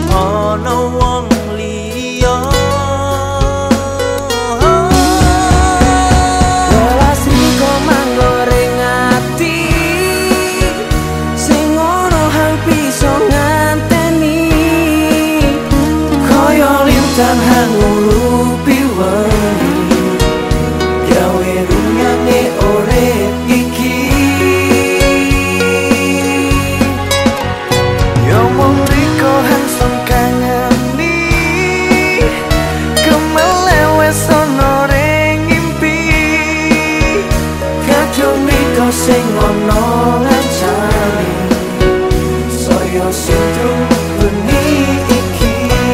ana wong liya. Welas riko manggoreng ati sing ora hang bisa nganteni kaya lintang hang ngurupi wengi gawe runyane urip iki. Yo mung riko hang son kangeni kemelewes ono ring ngimpi kadung riko sing ono ngancani saya sindrom bengi iki.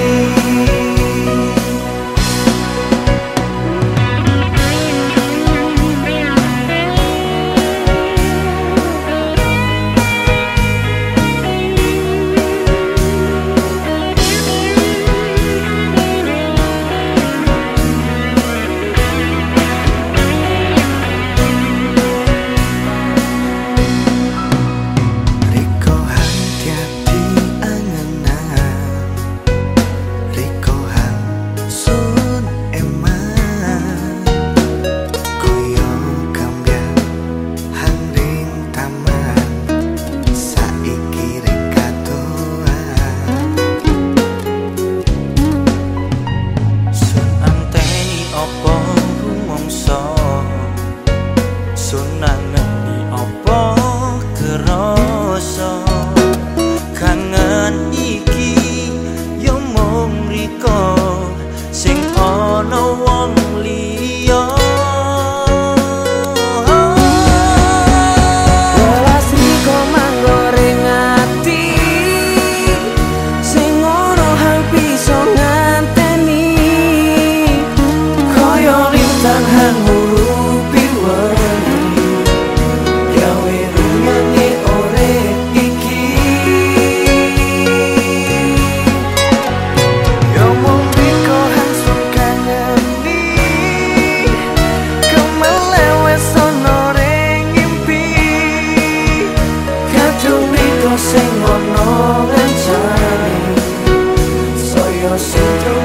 Riko hati-hati angenan, Riko hang sun eman, koyo kambian hang ring taman, saiki rek katoan. Sun anteni apa rumangsa, sun nangeni apa kerasa. Kangen iki yo mung riko sing ana wong liya. Welas riko manggoreng ati sing ora hang bisa nganteni kaya lintang hang ngurupi wengi gawe runyane urip iki. Yo mung riko hang son kangeni kemelewes ono ring ngimpi kadung riko sing ono ngancani saya sindrom